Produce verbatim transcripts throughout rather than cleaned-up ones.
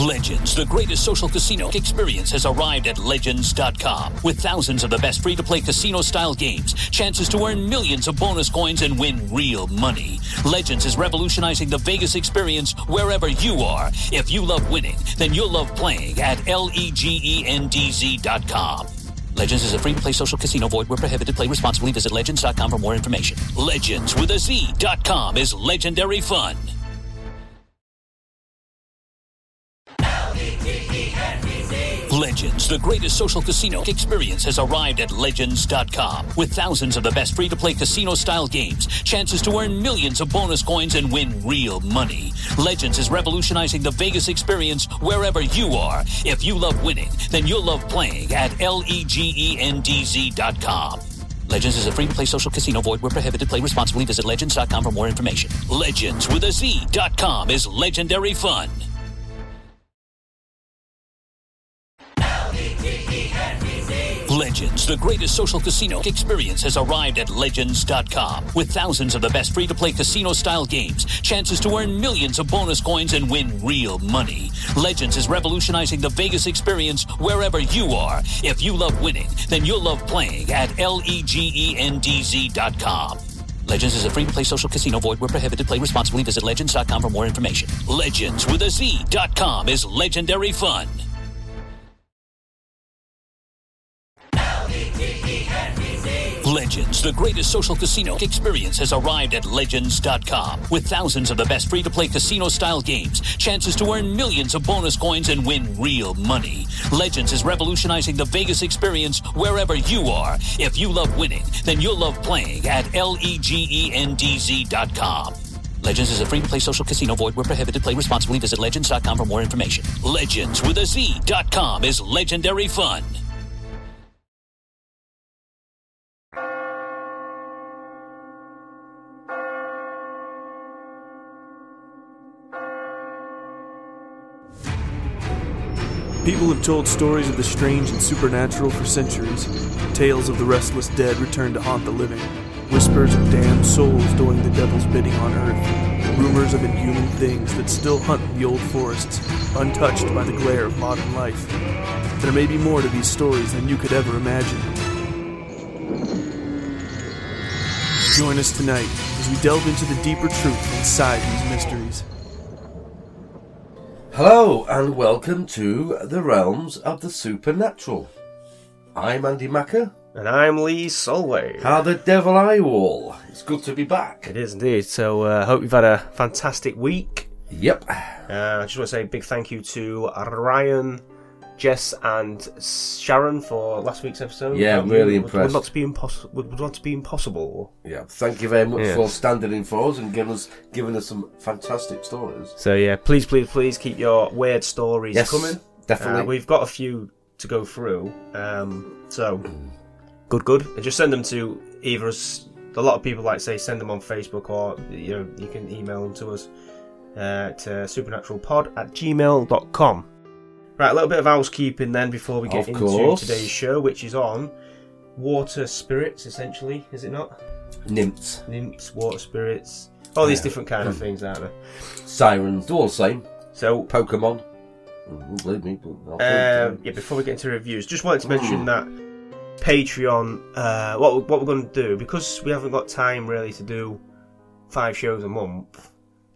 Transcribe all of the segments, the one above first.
Legends, the greatest social casino experience, has arrived at Legends dot com. With thousands of the best free-to-play casino-style games, chances to earn millions of bonus coins and win real money. Legends is revolutionizing the Vegas experience wherever you are. If you love winning, then you'll love playing at Legends dot com. Legends is a free-to-play social casino. Void where prohibited. Play responsibly. Visit Legends dot com for more information. Legends with a Z dot com is legendary fun. Legends, the greatest social casino experience, has arrived at Legends dot com. With thousands of the best free-to-play casino-style games, chances to earn millions of bonus coins and win real money. Legends is revolutionizing the Vegas experience wherever you are. If you love winning, then you'll love playing at Legends dot com. Legends is a free-to-play social casino. Void where prohibited. Play responsibly. Visit Legends dot com for more information. Legends with a Z dot com is legendary fun. Legends, the greatest social casino experience, has arrived at Legends dot com. With thousands of the best free-to-play casino-style games, chances to earn millions of bonus coins and win real money. Legends is revolutionizing the Vegas experience wherever you are. If you love winning, then you'll love playing at Legends dot com. Legends is a free-to-play social casino. Void where prohibited. Play responsibly. Visit Legends dot com for more information. Legends with a Z dot com is legendary fun. Legends, the greatest social casino experience, has arrived at Legends dot com. With thousands of the best free-to-play casino-style games, chances to earn millions of bonus coins and win real money. Legends is revolutionizing the Vegas experience wherever you are. If you love winning, then you'll love playing at Legends dot com. Legends is a free-to-play social casino. Void where prohibited. Play responsibly. Visit Legends dot com for more information. Legends with a Z dot com is legendary fun. People have told stories of the strange and supernatural for centuries. Tales of the restless dead return to haunt the living. Whispers of damned souls doing the devil's bidding on earth. Rumors of inhuman things that still hunt the old forests, untouched by the glare of modern life. There may be more to these stories than you could ever imagine. Join us tonight as we delve into the deeper truth inside these mysteries. Hello and welcome to the realms of the supernatural. I'm Andy Macker. And I'm Lee Solway. How the devil are you all? It's good to be back. It is indeed. So I uh, hope you've had a fantastic week. Yep. Uh, I just want to say a big thank you to Ryan, Jess and Sharon for last week's episode. Yeah, um, really would, impressed. Would not to be impossible. Would, would not to be impossible. Yeah, thank you very much yeah. for standing in for us and giving us giving us some fantastic stories. So yeah, please, please, please keep your weird stories yes, coming. Definitely. Uh, we've got a few to go through. Um, so good, good. And just send them to either us. A lot of people like to say send them on Facebook, or you know you can email them to us uh, to supernaturalpod at gmail dot com. Right, a little bit of housekeeping then before we get Of into course. today's show, which is on water spirits, essentially, is it not? Nymphs. Nymphs, water spirits, all these Yeah. different kind of things, aren't there? Sirens, they're all the same. So, Pokemon. Mm, believe me, but I'll uh, put it yeah, before we get into reviews, just wanted to mention that Patreon, uh, what, what we're going to do, because we haven't got time really to do five shows a month,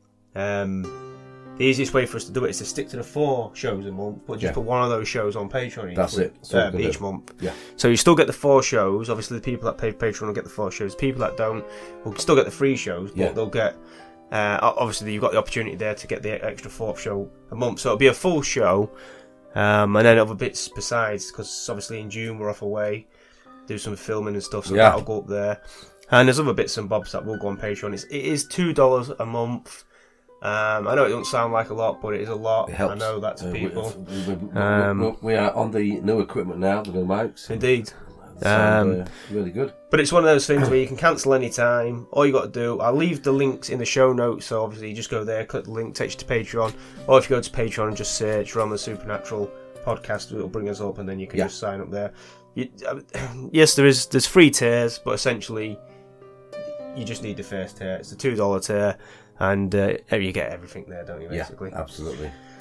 um... the easiest way for us to do it is to stick to the four shows a month, but just Yeah. put one of those shows on Patreon each, That's week, it. That's what uh, we're gonna each do. month. Yeah. So you still get the four shows. Obviously, the people that pay Patreon will get the four shows. People that don't will still get the free shows, but Yeah. they'll get. Uh, obviously, you've got the opportunity there to get the extra fourth show a month. So it'll be a full show, um, and then other bits besides, because obviously in June we're off away, do some filming and stuff. So Yeah. that'll go up there. And there's other bits and bobs that will go on Patreon. It's, it is two dollars a month. Um, I know it doesn't sound like a lot, but it is a lot. It helps. I know that to Uh, we- people. We, we, we, Um, we, we are on the new equipment now, the new mics. Indeed. Sound, Um, uh, really good. But it's one of those things where you can cancel any time. All you got to do, I'll leave the links in the show notes, so obviously you just go there, click the link, takes you to Patreon. Or if you go to Patreon and just search Realm of the Supernatural podcast, it'll bring us up, and then you can Yeah. just sign up there. You, uh, yes, there is there's free tiers, but essentially you just need the first tier. It's the two dollar tier, and uh, you get everything there, don't you, basically? Yeah, absolutely.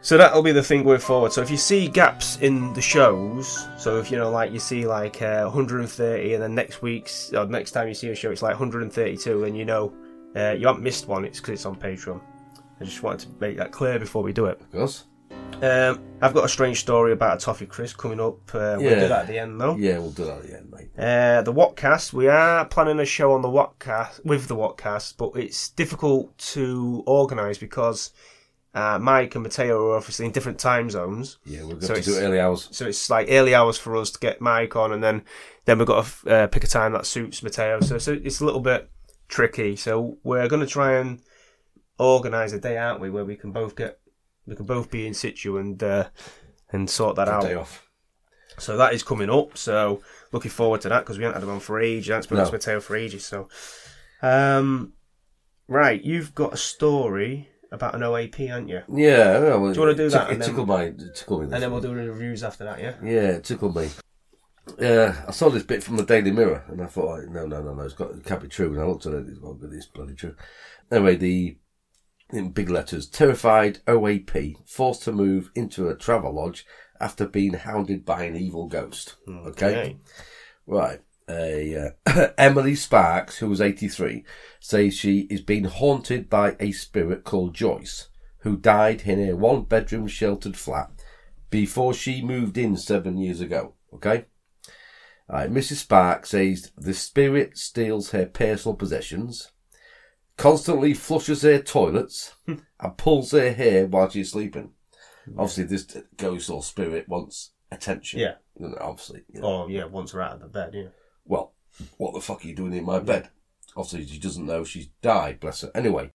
So that'll be the thing going forward. So if you see gaps in the shows, so if you know, like you see like uh, one hundred thirty, and then next week's or next time you see a show, it's like one hundred thirty-two, then you know uh, you haven't missed one. It's because it's on Patreon. I just wanted to make that clear before we do it. Of course. Um, I've got a strange story about a Toffee Crisp coming up. Uh, we'll Yeah. do that at the end, though. Yeah, we'll do that at the end, mate. Uh, the Whatcast, we are planning a show on the Whatcast with the Whatcast, but it's difficult to organise because uh, Mike and Mateo are obviously in different time zones. Yeah, we're going So to do it's- early hours. So it's like early hours for us to get Mike on, and then then we've got to uh, pick a time that suits Mateo. So, so it's a little bit tricky. So we're going to try and organise a day, aren't we, where we can both get we can both be in situ and uh, and sort that Good out. day off. So that is coming up. So looking forward to that because we haven't had him on for ages. I haven't spoken No. to Mateo for ages. So, um, right, you've got a story about an O A P, haven't you? Yeah. Well, Do you wanna do it that It and then- tickled my, it tickled me. This And then we'll one. do the reviews after that. Yeah. Yeah, it tickled me. Uh, I saw this bit from the Daily Mirror, and I thought, like, no, no, no, no, it's got, it can't be true. And I looked at it, it's well, it's bloody true. Anyway, the in big letters, terrified O A P forced to move into a travel lodge after being hounded by an evil ghost. Okay, Okay. right. A uh, Emily Sparks, who was eighty-three, says she is being haunted by a spirit called Joyce, who died in a one-bedroom sheltered flat before she moved in seven years ago. Okay. Right, Missus Sparks says the spirit steals her personal possessions, constantly flushes her toilets, and pulls her hair while she's sleeping. Obviously, this ghost or spirit wants attention. Yeah. You know, obviously. You know. Oh yeah, once we're out of the bed. Yeah. Well, what the fuck are you doing in my bed? Obviously, she doesn't know she's died, bless her. Anyway.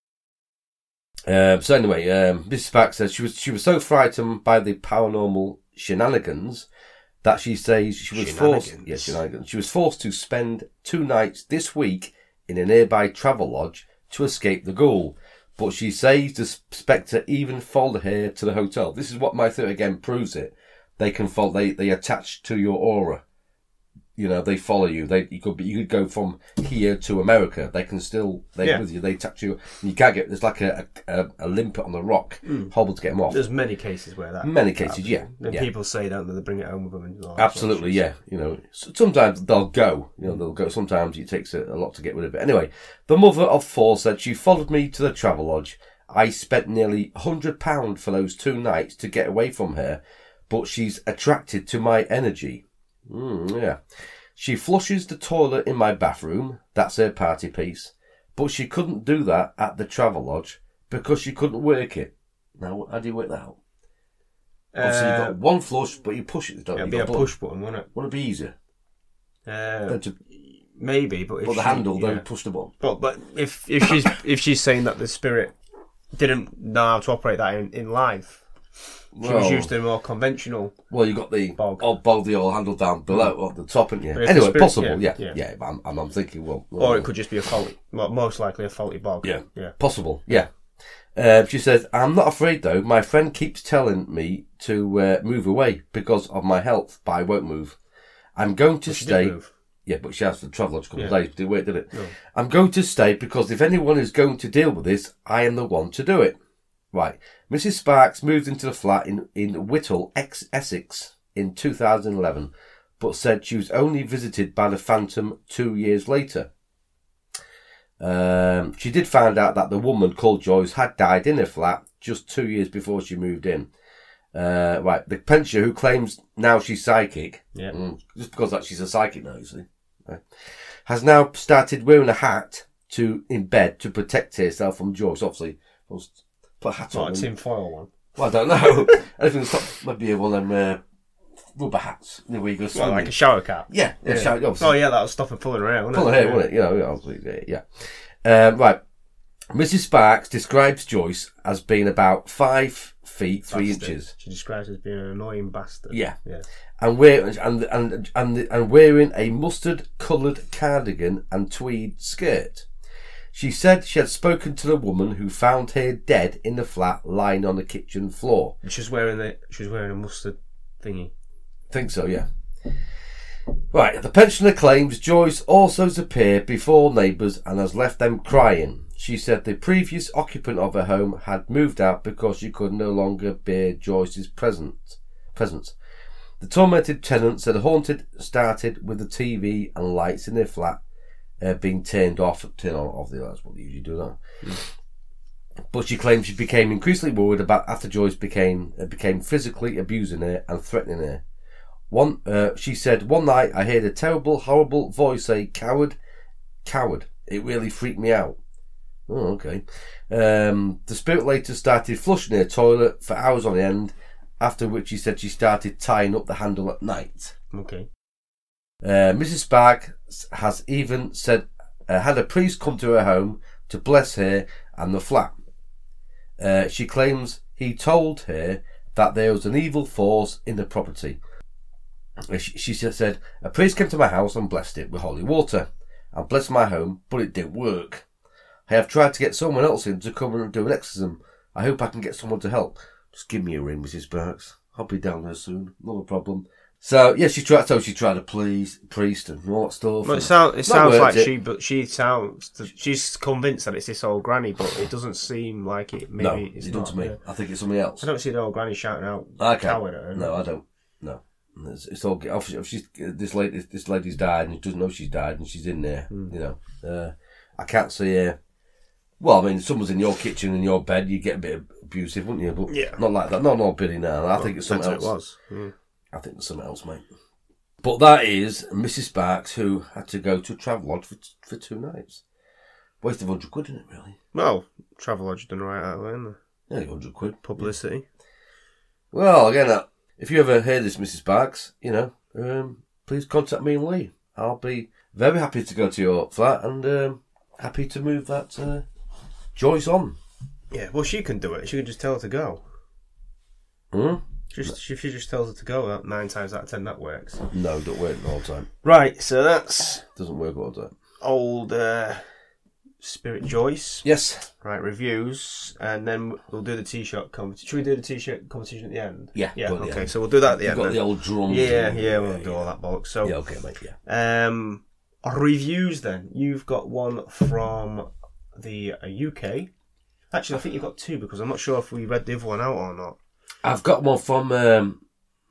Um, so anyway, um, Missus Sparks says she was she was so frightened by the paranormal shenanigans that she says she was forced. Shenanigans? Yeah, shenanigans. She was forced to spend two nights this week in a nearby travel lodge to escape the ghoul. But she says the spectre even followed her to the hotel. This is what my theory again proves it. They can follow. They they attach to your aura. You know, they follow you. They you could be, you could go from here to America. They can still they Yeah. with you. They touch you. You can't get. There's like a a, a limpet on the rock, horrible to get them off. There's many cases where that. Many cases, yeah, And yeah. people say, don't they, they bring it home with them. And all that Absolutely, sort of yeah. You know, s- sometimes they'll go. You know, they'll go. Sometimes it takes a, a lot to get rid of it. Anyway, the mother of four said she followed me to the travel lodge. I spent nearly a hundred pound for those two nights to get away from her, but she's attracted to my energy. Mm, yeah. She flushes the toilet in my bathroom. That's her party piece. But she couldn't do that at the travel lodge because she couldn't work it. Now, how do you work that out? Obviously, you've Uh, got one flush, but you push it, don't you? It'll be You've a got push button, won't it? Wouldn't it be easier? Uh, Than to maybe, but if put the she- handle, yeah. then push the button. But but if if she's if she's saying that the spirit didn't know how to operate that in, in life, she was Well- used to a more conventional. Well, you got the Bog. old bog, the old handle down below, at the top, and yeah. But if the Anyway, spirit- possible, yeah, yeah, yeah. yeah. but I'm, I'm, I'm thinking, well, well Or it could just be a faulty, well, most likely a faulty bog. yeah, yeah. possible, yeah. Uh, she says, I'm not afraid though. My friend keeps telling me to uh, move away because of my health, but I won't move. I'm going to She stay. did move. Yeah, but she has for travel lodge a couple Yeah. of days. Did wait, did it? I'm going to stay because if anyone is going to deal with this, I am the one to do it. Right. Missus Sparks moved into the flat in, in Whittle, ex- Essex, in two thousand eleven, but said she was only visited by the Phantom two years later. Um, she did find out that the woman called Joyce had died in her flat just two years before she moved in. Uh, right. The pensioner who claims now she's psychic, Yeah. mm, just because that she's a psychic now, you see, right, has now started wearing a hat to in bed to protect herself from Joyce. Obviously, must put a hat Not on. a and- tin foil one. well, I don't know. Anything to stop maybe one of them uh, rubber hats. You know, where you go Well, swimming. like a shower cap. yeah, yeah, Yeah. shower- obviously. Oh yeah, that'll stop her pulling her hair, wouldn't Pull it? her hair, Yeah. wouldn't it? You know, yeah, obviously, yeah. yeah. Um, right. Missus Sparks describes Joyce as being about five feet three Bastard. inches. She describes her as being an annoying bastard. Yeah. Yeah. And wear and and and and wearing a mustard-coloured cardigan and tweed skirt. She said she had spoken to the woman who found her dead in the flat, lying on the kitchen floor. She's wearing the. She's wearing a mustard thingy. Think so, yeah. Right, the pensioner claims Joyce also has appeared before neighbours and has left them crying. She said the previous occupant of her home had moved out because she could no longer bear Joyce's presence. presence. The tormented tenant said the haunted started with the T V and lights in their flat uh, being turned off. Turn on, off the lights, what they usually do that. Mm. But she claims she became increasingly worried about after Joyce became uh, became physically abusing her and threatening her. One, uh, she said, one night I heard a terrible, horrible voice say, "Coward, coward." It really freaked me out. Oh, okay. Um, the spirit later started flushing her toilet for hours on end, after which she said she started tying up the handle at night. Okay. Uh, Missus Sparks has even said uh, had a priest come to her home to bless her and the flat. Uh, she claims he told her that there was an evil force in the property. Uh, she, she said, a priest came to my house and blessed it with holy water and blessed my home, but it didn't work. I have tried to get someone else in to come and do an exorcism. I hope I can get someone to help. Just give me a ring, Missus Sparks. I'll be down there soon. Not a problem. So, yeah, she tried, so she tried to please priest and all that stuff. Well, it, sound, it sounds like it. she, but she sounds, she's convinced that it's this old granny, but it doesn't seem like it. Maybe no, it's it not. doesn't to me. Yeah. I think it's something else. I don't see the old granny shouting out I can't. coward at her. No, I don't. No. It's, it's all, if she's, this lady, this lady's died and she doesn't know she's died and she's in there, mm. you know. Uh, I can't see her. Well, I mean, if someone's in your kitchen, in your bed, you get a bit abusive, wouldn't you? But yeah. not like that. Not all Billy now. I well, think it's something else. It was. Mm. I think it's something else, mate. But that is Missus Sparks, who had to go to a Travelodge for, for two nights. Waste of one hundred quid, isn't it, really? Well, Travelodge done right out of it, isn't they? Yeah, one hundred quid. Publicity. Well, again, uh, if you ever hear this, Missus Sparks, you know, um, please contact me and Lee. I'll be very happy to go to your flat and um, happy to move that uh, Joyce on. Yeah, well, she can do it. She can just tell her to go. Hmm? Just if she just tells her to go, that nine times out of ten that works. No, it don't work all the time. Right, so that's doesn't work all the time. Old uh, Spirit Joyce. Yes. Right, reviews, and then we'll do the t-shirt competition. Should we do the t-shirt competition at the end? Yeah. Yeah. Okay, end. So we'll do that at the You've end. Got then. the old drums. Yeah, and, yeah, we'll yeah, do yeah. all that bollocks. So yeah, okay, mate. Yeah. Um, reviews then. You've got one from the uh, U K. Actually, I think you've got two because I'm not sure if we read the other one out or not. I've got one from um,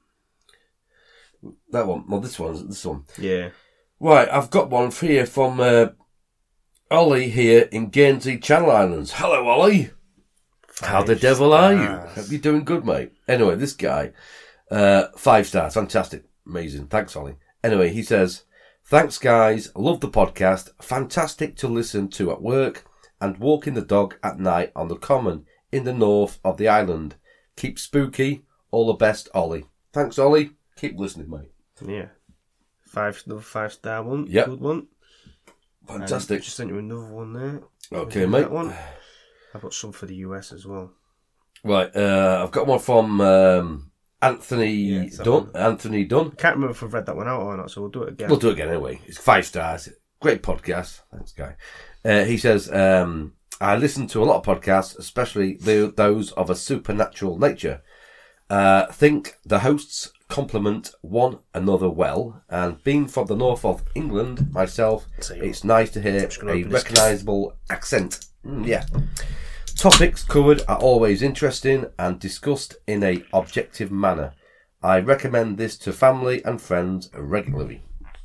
that one. Well, this one's this one. Yeah. Right, I've got one here from uh, Ollie here in Guernsey, Channel Islands. Hello, Ollie. Five How the devil are you? stars. Hope you're doing good, mate. Anyway, this guy, uh, five stars, fantastic, amazing. Thanks, Ollie. Anyway, he says, thanks, guys. Love the podcast. Fantastic to listen to at work and walking the dog at night on the common in the north of the island. Keep spooky. All the best, Ollie. Thanks, Ollie. Keep listening, mate. Yeah. Five, another five star one. Yep. Good one. Fantastic. Um, just sent you another one there. Okay, That mate. one. I've got some for the U S as well. Right, uh, I've got one from um, Anthony Yeah, it's that Dunn. one. Anthony Dunn. I can't remember if I've read that one out or not, so we'll do it again. We'll do it again anyway. It's five stars. Great podcast. Thanks, guy. Uh, he says, um, I listen to a lot of podcasts, especially the, those of a supernatural nature. Uh, think the hosts complement one another well, and being from the north of England myself, Same. it's nice to hear Just gonna a open this recognisable accent. Mm, yeah. Topics covered are always interesting and discussed in a objective manner. I recommend this to family and friends regularly.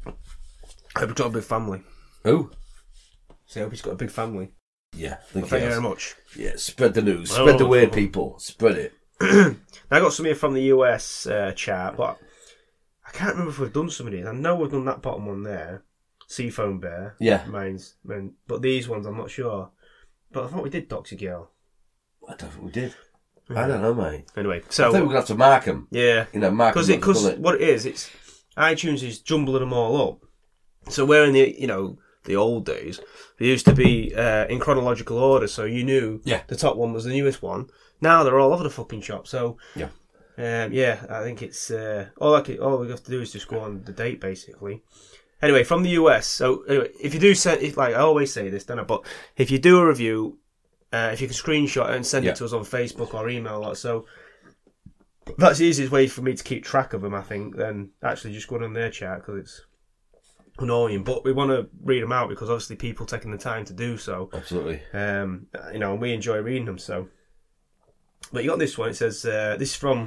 I hope he's got a big family. Oh, So I hope he's got a big family. yeah. Well, Think thank he you has. very much. Yeah, spread the news. Oh. Spread the word, people. Spread it. Now, I got some here from the U S uh, chat, but I can't remember if we've done some of these. I know we've done that bottom one there. Seafoam Bear. Yeah. Mine's, mine, but these ones I'm not sure. But I thought we did Doxy Girl. I don't think we did. I don't know, mate. Anyway, I think so we're going to have to mark them. yeah, You know, mark them. because what it is, it's iTunes is jumbling them all up. So where in the you know the old days, they used to be uh, in chronological order, so you knew Yeah. the top one was the newest one. Now they're all over the fucking shop. So Yeah. um, yeah, I think it's uh, all I can, all we have to do is just go on the date basically. Anyway, from the U S. So anyway, if you do send, if, like I always say this, don't I? But if you do a review, uh, if you can screenshot it and send Yeah. it to us on Facebook or email, or so. That's the easiest way for me to keep track of them, I think, than actually just going on their chat, because it's annoying. But we want to read them out because obviously people taking the time to do so. Absolutely. Um, you know, and we enjoy reading them. So, but you got this one. It says uh, this is from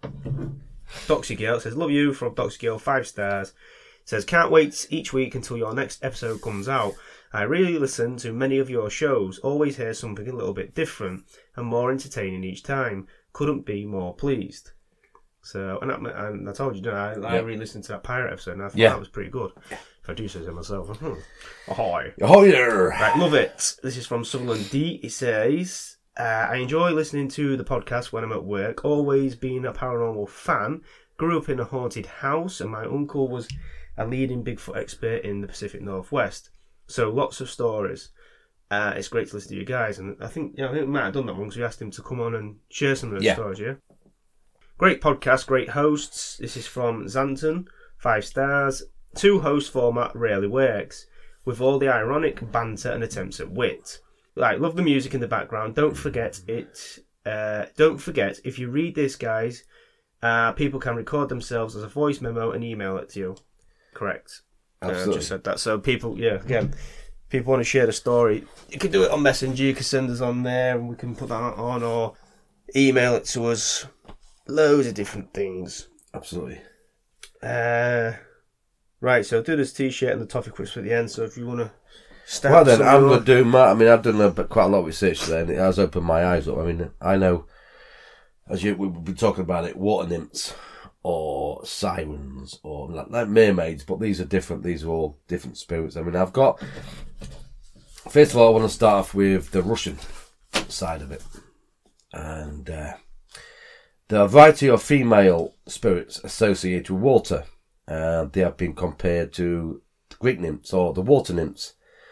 Doxy Girl. It says, "Love you," from Doxy Girl, five stars. It says, "Can't wait each week until your next episode comes out. I really listen to many of your shows. Always hear something a little bit different and more entertaining each time. Couldn't be more pleased." So, and I, and I told you, didn't I? I, I yep. re-listened to that pirate episode, and I thought yeah. that was pretty good. If I do say so myself. Ahoy. Ahoy there. Right, love it. This is from Sutherland D. It says, uh, "I enjoy listening to the podcast when I'm at work. Always been a paranormal fan. Grew up in a haunted house, and my uncle was a leading Bigfoot expert in the Pacific Northwest. So lots of stories. Uh, it's great to listen to you guys." And I think, you know, I think we might have done that one because we asked him to come on and share some of those yeah. stories, yeah? "Great podcast, great hosts." This is from Xanton, five stars. "Two host format rarely works, with all the ironic banter and attempts at wit. Like, love the music in the background. Don't forget it. Uh, don't forget, if you read this, guys, uh, people can record themselves as a voice memo and email it to you." Correct. Absolutely. Uh, just said that. So people, yeah, again, people want to share the story. You can do it on Messenger. You can send us on there, and we can put that on, or email it to us. Loads of different things. Absolutely. Uh, right, so I'll do this t-shirt and the toffee crisp at the end. So if you want to start, well then, I'm going to do my. I mean, I've done a, quite a lot of research there, and it has opened my eyes up. I mean, I know, as you we've been talking about it, water nymphs or sirens or like, like mermaids, but these are different. These are all different spirits. I mean, I've got. First of all, I want to start off with the Russian side of it, and. Uh, There are a variety of female spirits associated with water. Uh, they have been compared to the Greek nymphs or the water nymphs.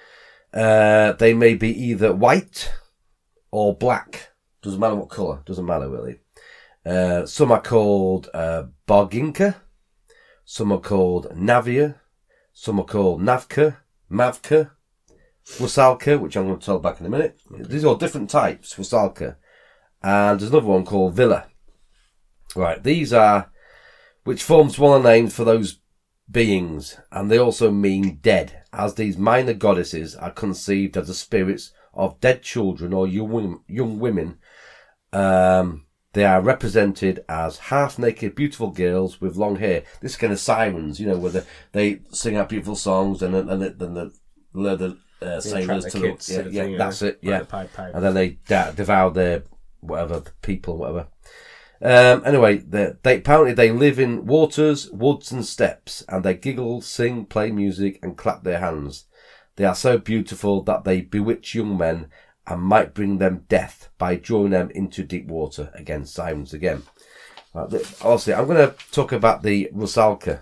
Uh, they may be either white or black. Doesn't matter what colour. Doesn't matter really. Uh, some are called uh, Barginka. Some are called Navia. Some are called Navka, Mavka, Wasalka, which I'm going to tell back in a minute. These are all different types, Wasalka. And there's another one called Villa. Right, these are, which forms one of the names for those beings, and they also mean dead, as these minor goddesses are conceived as the spirits of dead children or young, young women. Um, they are represented as half-naked, beautiful girls with long hair. This is kind of sirens, you know, where they, they sing out beautiful songs, and then and the, the, the, the uh, sailors to kids, look. Yeah, thing, yeah that's it, like yeah. the Pied Piper. And then they da- devour their, whatever, people, whatever. Um, anyway, they, they apparently they live in waters, woods and steppes, and they giggle, sing, play music and clap their hands. They are so beautiful that they bewitch young men and might bring them death by drawing them into deep water. Again, sirens again. Right, the, obviously, I'm going to talk about the Rusalka.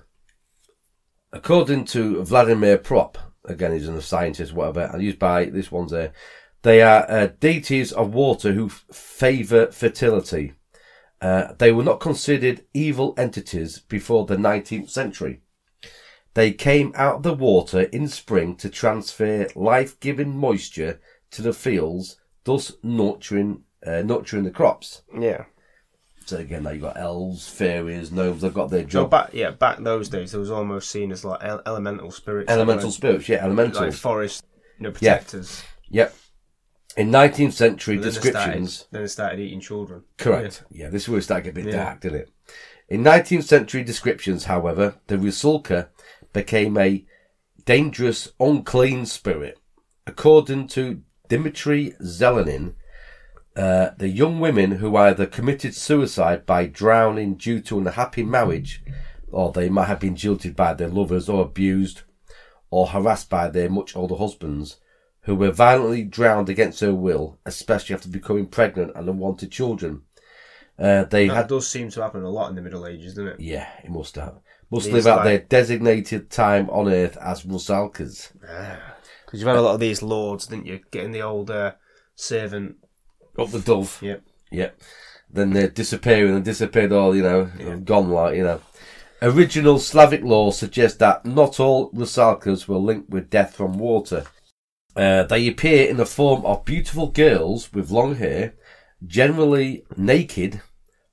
According to Vladimir Prop, again, he's a scientist, whatever, and used by this one's there, they are uh, deities of water who f- favour fertility. Uh, they were not considered evil entities before the nineteenth century. They came out of the water in spring to transfer life-giving moisture to the fields, thus nurturing uh, nurturing the crops. Yeah. So again, now you've got elves, fairies, gnomes. They've got their So job. back, yeah, back those days, it was almost seen as like ele- elemental spirits. Elemental like, spirits, yeah, elementals. like forest, you know, protectors. Yep. In nineteenth century And then descriptions. They started, then they started eating children. Correct. Yeah, this is where it started getting a bit Yeah. dark, didn't it? In nineteenth century descriptions, however, the Rusalka became a dangerous, unclean spirit. According to Dmitry Zelenin, uh, the young women who either committed suicide by drowning due to an unhappy marriage, or they might have been jilted by their lovers or abused or harassed by their much older husbands, who were violently drowned against their will, especially after becoming pregnant and unwanted children. Uh, they That had, does seem to happen a lot in the Middle Ages, doesn't it? yeah, it must have, must These live out like- their designated time on Earth as Rusalkas. Because you've had a lot of these lords, didn't you? Getting the old uh, servant. Up the dove. Yep. Yep. Then they're disappearing and disappeared all, you know, gone like, you know. Original Slavic law suggests that not all Rusalkas were linked with death from water. Uh, they appear in the form of beautiful girls with long hair, generally naked,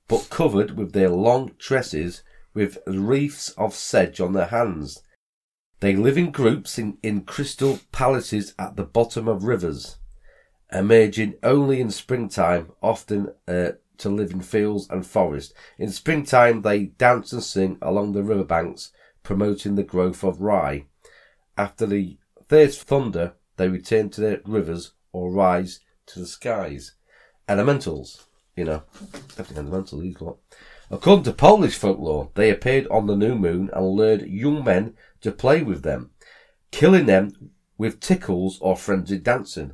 but covered with their long tresses with wreaths of sedge on their hands. They live in groups in, in crystal palaces at the bottom of rivers, emerging only in springtime, often uh, to live in fields and forests. In springtime, they dance and sing along the riverbanks, promoting the growth of rye. After the first thunder, they return to their rivers or rise to the skies. Elementals, you know, definitely elemental, these lot. According to Polish folklore, they appeared on the new moon and lured young men to play with them, killing them with tickles or frenzied dancing.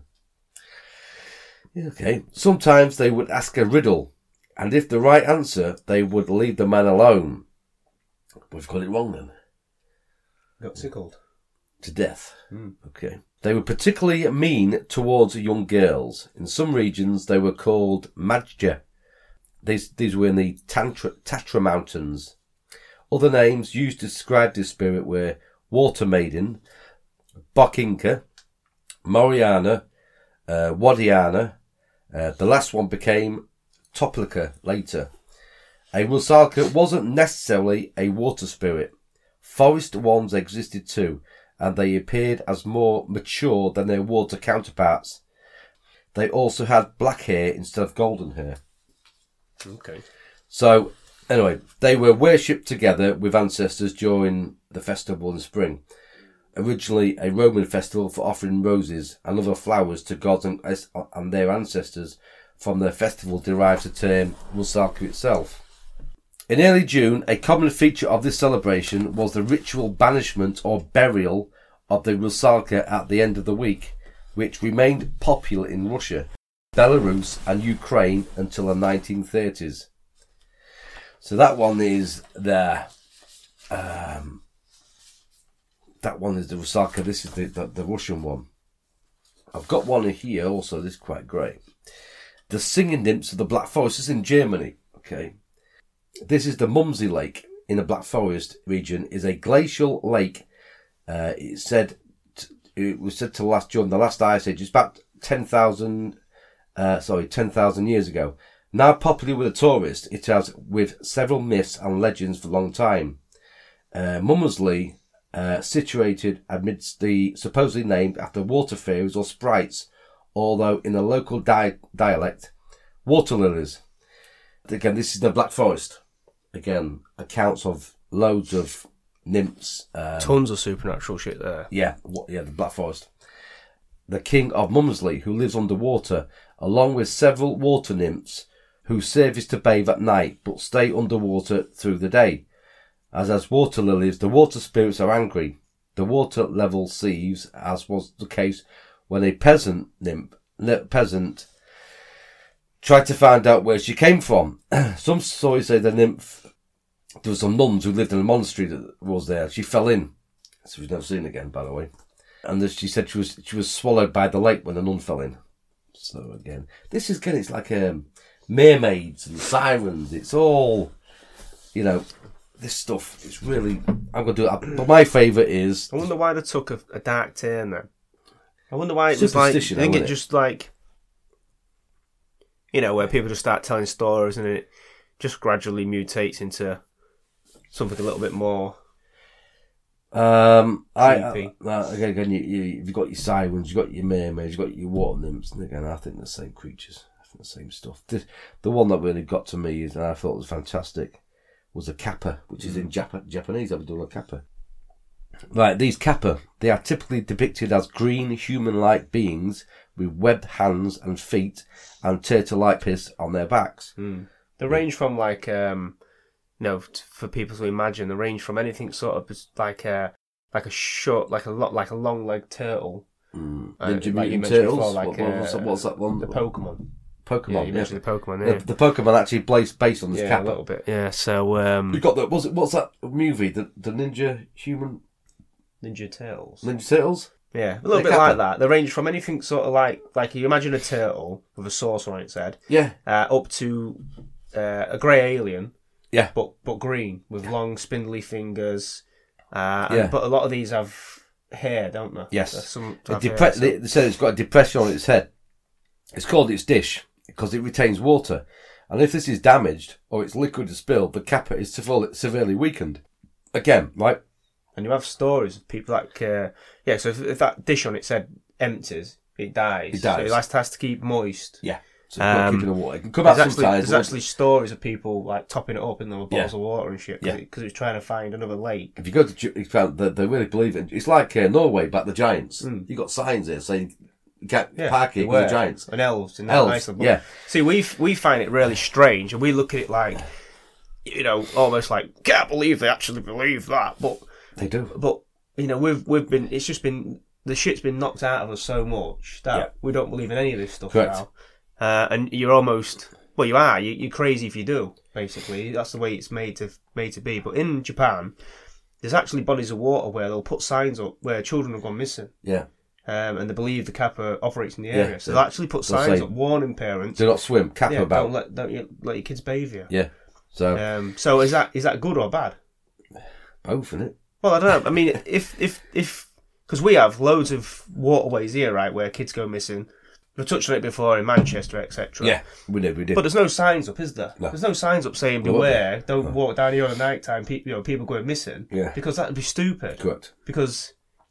Okay. Sometimes they would ask a riddle, and if the right answer, they would leave the man alone. We've got it wrong then. Got tickled. To death. Mm. Okay. They were particularly mean towards young girls. In some regions, they were called Madja. These, these were in the Tantra, Tatra Mountains. Other names used to describe this spirit were Water Maiden, Bokinka, Moriana, uh, Wadiana. Uh, the last one became Toplika later. A Rusalka wasn't necessarily a water spirit. Forest ones existed too, and they appeared as more mature than their water counterparts. They also had black hair instead of golden hair. Okay. So, anyway, they were worshipped together with ancestors during the festival in spring. Originally a Roman festival for offering roses and other flowers to gods and, and their ancestors. From their festival derives the term Rusalka itself. In early June, a common feature of this celebration was the ritual banishment or burial of the Rusalka at the end of the week, which remained popular in Russia, Belarus and Ukraine until the nineteen thirties. So that one is the um, that one is the Rusalka. This is the, the, the Russian one. I've got one here also. This is quite great. The singing nymphs of the Black Forest. This is in Germany. Okay, this is the Mumsy Lake in the Black Forest region. Is a glacial lake. Uh, it said t- it was said to last during the last ice age. It's about ten thousand. Uh, sorry, ten thousand years ago. Now popular with the tourist, it has with several myths and legends for a long time. Uh, Mumsley, uh, situated amidst the supposedly named after water fairies or sprites, although in a local di- dialect, water lilies. Again, this is the Black Forest. Again, accounts of loads of nymphs. Um, Tons of supernatural shit there. Yeah, what, yeah, the Black Forest. The king of Mumsley, who lives underwater, along with several water nymphs, who service to bathe at night but stay underwater through the day. As as water lilies, the water spirits are angry. The water level seethes, as was the case when a peasant nymph, peasant tried to find out where she came from. Some stories say the nymph, there were some nuns who lived in a monastery that was there. She fell in. So she's never seen again, by the way. And she said she was she was swallowed by the lake when the nun fell in. So again, this is again, it's like um, mermaids and sirens. It's all, you know, this stuff. It's really. I'm gonna do it. But my favourite is. I wonder why they took a, a dark turn then. I wonder why it was like. I think it, it just like, you know, where people just start telling stories and it just gradually mutates into something a little bit more. Um, I, I uh, again, again you, you, you've got your sirens, you've got your mermaids, you've got your water nymphs, and again, I think the same creatures, I think the same stuff. The, the one that really got to me is, and I thought was fantastic, was a kappa, which is in Jap- Japanese. I've done a kappa. Right, these kappa, they are typically depicted as green human-like beings with webbed hands and feet and turtle-like piss on their backs. Mm. They range from like. Um, No, for people to imagine, the range from anything sort of like a like a short, like a lot, like a long-legged turtle. Mm. Uh, Ninja like Mutant Turtles. Before, like, what, what's, uh, that, what's that one? The Pokemon. Pokemon. Yeah, you yeah. mentioned the Pokemon. Yeah. The, the Pokemon actually based based on this yeah, kappa. a little bit. Yeah. So um, you got the was it what's that movie? The the Ninja Human Ninja Turtles. Ninja Turtles. Yeah, a little the bit kappa. like that. They range from anything sort of like like you imagine a turtle with a saucer on its head. Yeah. Uh, up to uh, a grey alien. Yeah, but but green with long spindly fingers. Uh, yeah, and, but a lot of these have hair, don't they? Yes, some depre- hair, so. they, they said it's got a depression on its head. It's called its dish because it retains water, And if this is damaged or its liquid is spilled, the kappa is severely weakened. Again, right? And you have stories of people like, uh, yeah, so if, if that dish on it said empties, it dies. It dies. So it has to, has to keep moist. Yeah. So you've got to Um, keep it in the water. It can come out There's actually, sometimes. there's actually stories of people like topping it up in the bottles Yeah. of water and shit because Yeah. it, it's trying to find another lake. If you go to, Ju- you found that they really believe it. It's like uh, Norway, back the giants. Mm. You got signs there saying you can't Yeah, park they it with were. the giants. And elves in Elves, Iceland. But yeah. See, we we find it really strange, and we look at it like, you know, almost like can't believe they actually believe that. But They do. but you know, we've we've been it's just been the shit's been knocked out of us so much that Yeah. we don't believe in any of this stuff Correct. now. Uh, and you're almost well, you are you, you're crazy if you do. Basically, that's the way it's made to made to be. But in Japan, there's actually bodies of water where they'll put signs up where children have gone missing. Yeah. Um, and they believe the kappa operates in the Yeah, area, so yeah. they'll actually put They'll signs say, up warning parents. Do not swim. Kappa Yeah, about. don't let don't you, let your kids bathe you. Yeah. So, Um, so is that is that good or bad? both, innit? Well, I don't know. I mean, if if if because we have loads of waterways here, right, where kids go missing. We've touched on it before in Manchester, et cetera. Yeah. We did, we did. But there's no signs up, is there? No. There's no signs up saying There won't be. beware, don't No. walk down here at night time. People, you know, people going missing. Yeah. Because that would be stupid. Correct. Because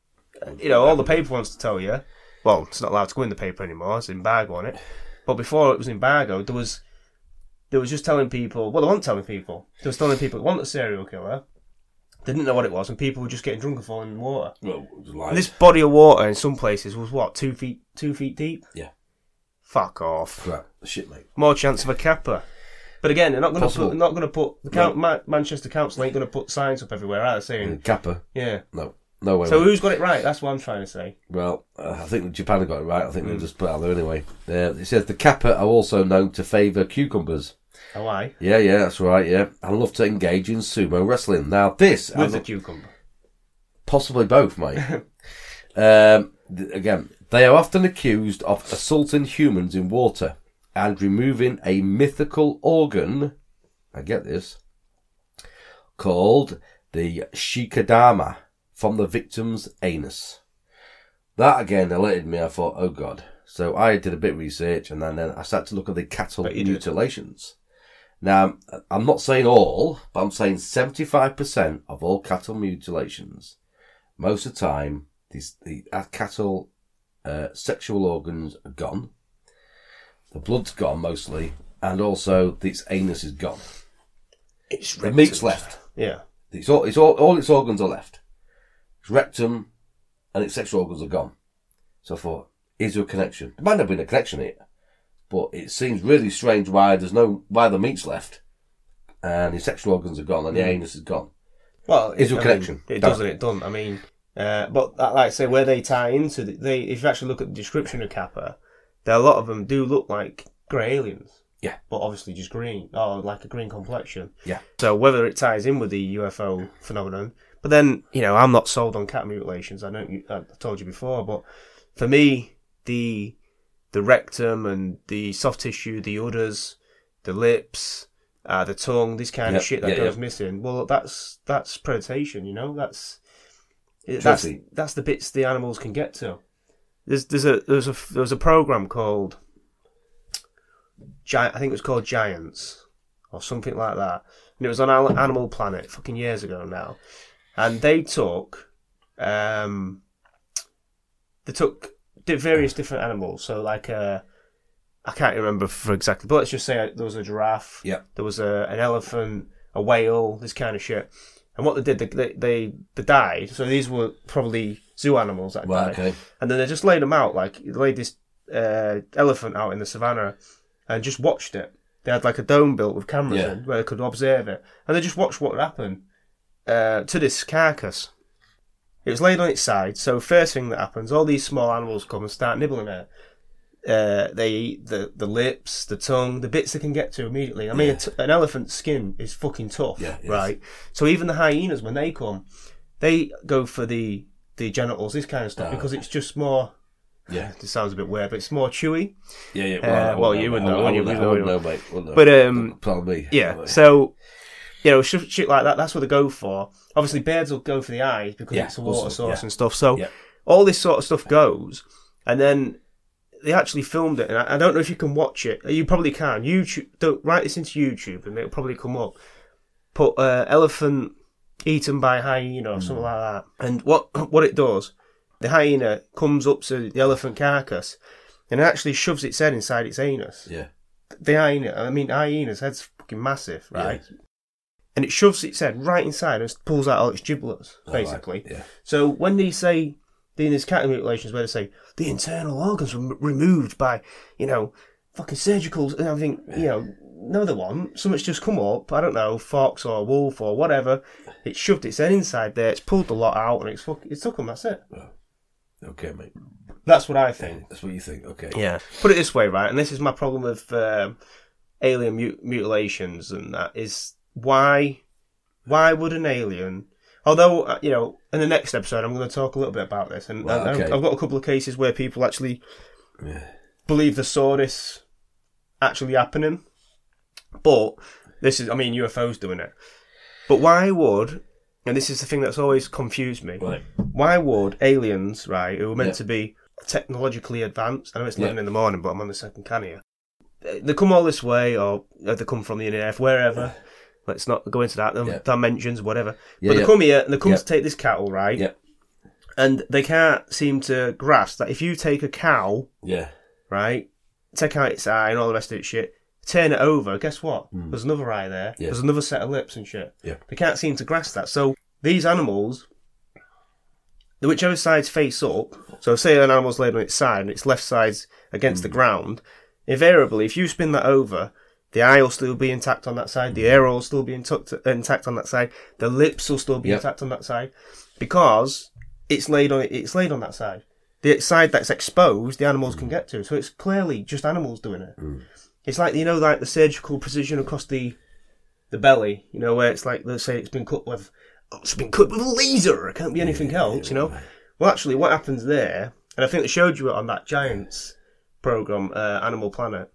you know all the paper wants to tell you. Well, it's not allowed to go in the paper anymore. It's embargo on it. But before it was embargo, there was there was just telling people. Well, they weren't telling people. They was telling people it wasn't a serial killer. They didn't know what it was, and people were just getting drunk and falling in the water. Well, it was like, And this body of water in some places was what two feet two feet deep. Yeah. Fuck off. Right. Shit, mate. More chance of a kappa. But again, they're not going to Possible. put. Not going to put. The count, No. Ma- Manchester Council ain't going to put signs up everywhere. Either saying, Kappa. yeah. No. No way. So mate. who's got it right? That's what I'm trying to say. Well, uh, I think Japan have got it right. I think Mm. they'll just put it out there anyway. Uh, it says the kappa are also known to favour cucumbers. Oh, I Yeah, yeah, that's right, yeah. And love to engage in sumo wrestling. Now, this... with I'm the not- cucumber. Possibly both, mate. um, th- again, they are often accused of assaulting humans in water and removing a mythical organ, I get this, called the shikadama from the victim's anus. That again alerted me. I thought, oh God. So I did a bit of research and then, then I started to look at the cattle Bet you did. mutilations. Now, I'm not saying all, but I'm saying seventy-five percent of all cattle mutilations, most of the time, these, the uh, cattle uh, sexual organs are gone. The blood's gone mostly, and also its anus is gone. It's The meat's left. Yeah. It's all, it's all, all its organs are left. Its rectum and its sexual organs are gone. So I thought, is there a connection? There might not have been a connection here, but it seems really strange why there's no, why the meat's left, and his sexual organs are gone, and the Mm. anus is gone. Well, Is there a I connection? mean, it Don't- does and it doesn't. I mean, uh, but that, like I say, where they tie into, the, they if you actually look at the description of kappa, there a lot of them do look like grey aliens. Yeah. But obviously just green, or like a green complexion. Yeah. So whether it ties in with the U F O phenomenon, but then you know I'm not sold on cat mutilations. I know you, I told you before, but for me, the the rectum and the soft tissue, the udders, the lips, uh, the tongue, this kind Yep, of shit that yeah, goes yeah. missing. Well, that's that's predation. You know, that's it- that's Trustee. that's the bits the animals can get to. There's there's a there's a there's a program called Gi- I think it was called Giants or something like that, and it was on Al- Animal Planet fucking years ago now, and they took um they took di- various different animals. So like uh I can't remember for exactly, but let's just say there was a giraffe, Yeah. there was a an elephant, a whale, this kind of shit. And what they did, they they, they died. So these were probably zoo animals that Right, died. okay. And then they just laid them out, like they laid this uh, elephant out in the savannah and just watched it. They had like a dome built with cameras Yeah. in where they could observe it, and they just watched what would happen uh, to this carcass. It was laid on its side. So first thing that happens, all these small animals come and start nibbling it. Uh, they eat the, the lips, the tongue, the bits they can get to immediately. I mean, Yeah. a t- an elephant's skin is fucking tough, Yeah, it is. right? So even the hyenas, when they come, they go for the, the genitals, this kind of stuff, Oh, because it's just more... Yeah. This sounds a bit weird, but it's more chewy. Yeah, yeah. Uh, I well, wouldn't you would I know, I you wouldn't would I wouldn't know. know, mate. Wouldn't know. But, um, Probably. Yeah, Probably. so, you know, sh- shit like that, that's what they go for. Obviously, birds will go for the eyes because Yeah, it's a water also, source yeah. and stuff. So, Yeah. all this sort of stuff goes, and then they actually filmed it, and I, I don't know if you can watch it. You probably can. YouTube, don't write this into YouTube, and it'll probably come up. Put uh, elephant eaten by hyena or something like that. And what what it does, the hyena comes up to the elephant carcass and it actually shoves its head inside its anus. Yeah. The hyena, I mean, hyena's head's fucking massive, right? Yeah. And it shoves its head right inside and pulls out all its giblets, basically. Oh, right. Yeah. So when they say, in these cattle mutilations where they say, the internal organs were removed by, you know, fucking surgical and everything, you know, no, they weren't. Something's just come up, I don't know, fox or wolf or whatever. It's shoved its head inside there, it's pulled the lot out, and it's fuck, it's took them, that's it. Oh. Okay, mate. That's what I think. That's what you think, okay. Yeah. Put it this way, right, and this is my problem with um, alien mut- mutilations and that, is why, why would an alien... Although, uh, you know, in the next episode I'm going to talk a little bit about this, and, well, and okay. I've got a couple of cases where people actually yeah. believe the saw this actually happening. But this is, I mean, U F Os doing it. But why would, and this is the thing that's always confused me, right. why would aliens, right, who are meant yeah. to be technologically advanced, I know it's yeah. eleven in the morning, but I'm on the second can here, they come all this way, or they come from the internet, wherever, let's not go into that, yeah. dimensions, whatever, yeah, but they yeah. come here, and they come yeah. to take this cattle, right, yeah. and they can't seem to grasp that if you take a cow, yeah. right, take out its eye and all the rest of its shit, turn it over, guess what? Mm. There's another eye there. Yeah. There's another set of lips and shit. Yeah. They can't seem to grasp that. So these animals, whichever side's face up, so say an animal's laid on its side and its left side's against mm. the ground, invariably, if you spin that over, the eye will still be intact on that side, the ear will still be intact, intact on that side, the lips will still be yep. intact on that side, because it's laid on it's laid on that side. The side that's exposed, the animals mm. can get to. So it's clearly just animals doing it. Mm. It's like, you know, like the surgical precision across the the belly, you know, where it's like, let's say it's been cut with, oh, it's been cut with a laser, it can't be anything yeah, else, you know. Yeah. Well, actually, what happens there, and I think they showed you it on that Giants program, uh, Animal Planet,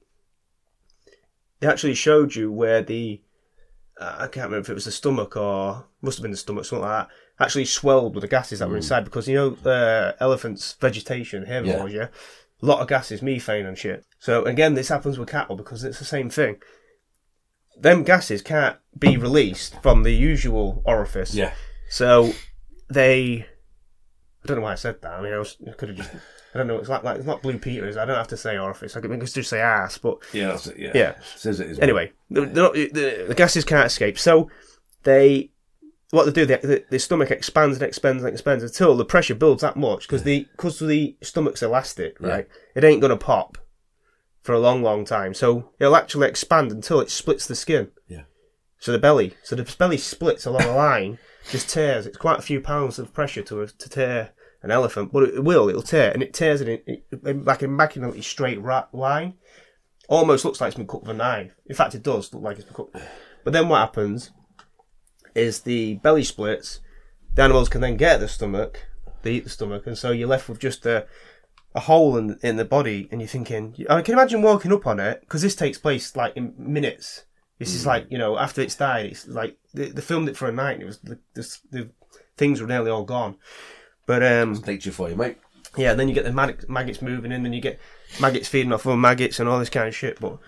they actually showed you where the, uh, I can't remember if it was the stomach or, must have been the stomach, something like that, actually swelled with the gases that mm. were inside, because, you know, the elephant's vegetation, herbivores, yeah. yeah, a lot of gases, methane and shit. So, again, this happens with cattle because it's the same thing. Them gases can't be released from the usual orifice. Yeah. So, they... I don't know why I said that. I mean, I, was, I could have just... I don't know, it's like, like it's not Blue Peter's. I don't have to say orifice. I could just say ass, but... Yeah, that's it, yeah. Yeah. It says it is. Anyway, the, the, the, the gases can't escape. So, they... What they do, the, the, the stomach expands and expands and expands until the pressure builds that much, because the, cause the stomach's elastic, right? Yeah. It ain't going to pop for a long, long time. So it'll actually expand until it splits the skin. Yeah. So the belly, so the belly splits along a line, just tears. It's quite a few pounds of pressure to to tear an elephant, but it will, it'll tear, and it tears it in, in like an immaculately straight line. Almost looks like it's been cut with a knife. In fact, it does look like it's been cut. But then what happens is the belly splits, the animals can then get the stomach, they eat the stomach, and so you're left with just a a hole in in the body, and you're thinking, I can imagine walking up on it, because this takes place like in minutes. This mm. is like, you know, after it's died, it's like, they, they filmed it for a night, and it was, the, the, the things were nearly all gone. But, um... It's nature for you, mate. Yeah, then you get the mag- maggots moving in, and you get maggots feeding off other maggots and all this kind of shit, but,